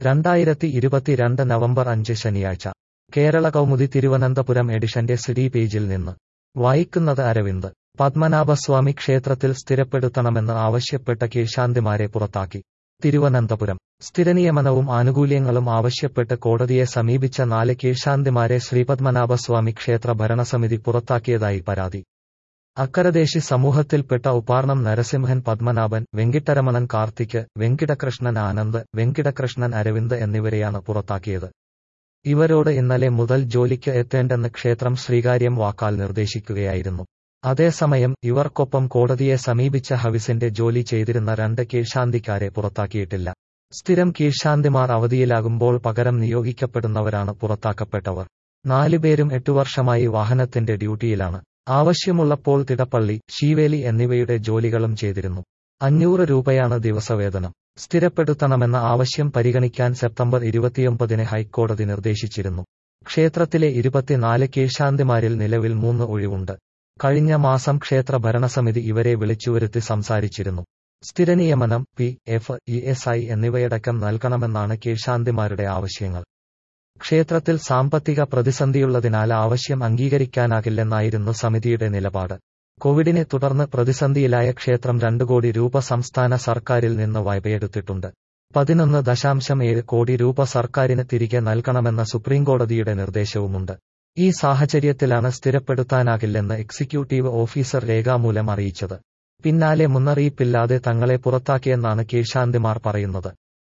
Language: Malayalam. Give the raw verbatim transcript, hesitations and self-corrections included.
രണ്ടായിരത്തി ഇരുപത്തിരണ്ട് നവംബർ അഞ്ച് ശനിയാഴ്ച കേരള കൗമുദി തിരുവനന്തപുരം എഡിഷന്റെ സിഡി പേജിൽ നിന്ന് വായിക്കുന്നത് അരവിന്ദ്. പത്മനാഭസ്വാമി ക്ഷേത്രത്തിൽ സ്ഥിരപ്പെടുത്തണമെന്ന് ആവശ്യപ്പെട്ട കീഴ്ശാന്തിമാരെ പുറത്താക്കി. തിരുവനന്തപുരം സ്ഥിരനിയമനവും ആനുകൂല്യങ്ങളും ആവശ്യപ്പെട്ട് കോടതിയെ സമീപിച്ച നാല് കീഴ്ശാന്തിമാരെ ശ്രീപത്മനാഭസ്വാമി ക്ഷേത്ര ഭരണസമിതി പുറത്താക്കിയതായി പരാതി. അക്കരദേശി സമൂഹത്തിൽപ്പെട്ട ഉപ്പാർണം നരസിംഹൻ പത്മനാഭൻ, വെങ്കിട്ടരമണൻ കാർത്തിക്, വെങ്കിടകൃഷ്ണൻ ആനന്ദ്, വെങ്കിടകൃഷ്ണൻ അരവിന്ദ് എന്നിവരെയാണ് പുറത്താക്കിയത്. ഇവരോട് ഇന്നലെ മുതൽ ജോലിക്ക് എത്തേണ്ടെന്ന് ക്ഷേത്രം ശ്രീകാര്യം വാക്കാൽ നിർദ്ദേശിക്കുകയായിരുന്നു. അതേസമയം ഇവർക്കൊപ്പം കോടതിയെ സമീപിച്ച ഹവിസിന്റെ ജോലി ചെയ്തിരുന്ന രണ്ട് കീഴ്ശാന്തിക്കാരെ പുറത്താക്കിയിട്ടില്ല. സ്ഥിരം കീഴ്ശാന്തിമാർ അവധിയിലാകുമ്പോൾ പകരം നിയോഗിക്കപ്പെടുന്നവരാണ് പുറത്താക്കപ്പെട്ടവർ. നാലുപേരും എട്ടുവർഷമായി വാഹനത്തിന്റെ ഡ്യൂട്ടിയിലാണ്. ആവശ്യമുള്ളപ്പോൾ തിടപ്പള്ളി, ശീവേലി എന്നിവയുടെ ജോലികളും ചെയ്തിരുന്നു. അഞ്ഞൂറ് രൂപയാണ് ദിവസവേതനം. സ്ഥിരപ്പെടുത്തണമെന്ന ആവശ്യം പരിഗണിക്കാൻ സെപ്റ്റംബർ ഇരുപത്തിയൊമ്പതിന് ഹൈക്കോടതി നിർദ്ദേശിച്ചിരുന്നു. ക്ഷേത്രത്തിലെ ഇരുപത്തിനാല് കീഴ്ശാന്തിമാരിൽ നിലവിൽ മൂന്ന് ഒഴിവുണ്ട്. കഴിഞ്ഞ മാസം ക്ഷേത്ര ഭരണസമിതി ഇവരെ വിളിച്ചുവരുത്തി സംസാരിച്ചിരുന്നു. സ്ഥിരനിയമനം, P F, E S I എന്നിവയടക്കം നൽകണമെന്നാണ് കീഴ്ശാന്തിമാരുടെ ആവശ്യങ്ങൾ. ക്ഷേത്രത്തിൽ സാമ്പത്തിക പ്രതിസന്ധിയുള്ളതിനാൽ ആവശ്യം അംഗീകരിക്കാനാകില്ലെന്നായിരുന്നു സമിതിയുടെ നിലപാട്. കോവിഡിനെ തുടർന്ന് പ്രതിസന്ധിയിലായ ക്ഷേത്രം രണ്ടു കോടി രൂപ സംസ്ഥാന സർക്കാരിൽ നിന്ന് വായ്പയെടുത്തിട്ടുണ്ട്. പതിനൊന്ന് ദശാംശം ഏഴ് കോടി രൂപ സർക്കാരിന് തിരികെ നൽകണമെന്ന സുപ്രീംകോടതിയുടെ നിർദ്ദേശവുമുണ്ട്. ഈ സാഹചര്യത്തിലാണ് സ്ഥിരപ്പെടുത്താനാകില്ലെന്ന് എക്സിക്യൂട്ടീവ് ഓഫീസർ രേഖാമൂലം അറിയിച്ചത്. പിന്നാലെ മുന്നറിയിപ്പില്ലാതെ തങ്ങളെ പുറത്താക്കിയെന്നാണ് കീഴ്ശാന്തിമാർ പറയുന്നത്.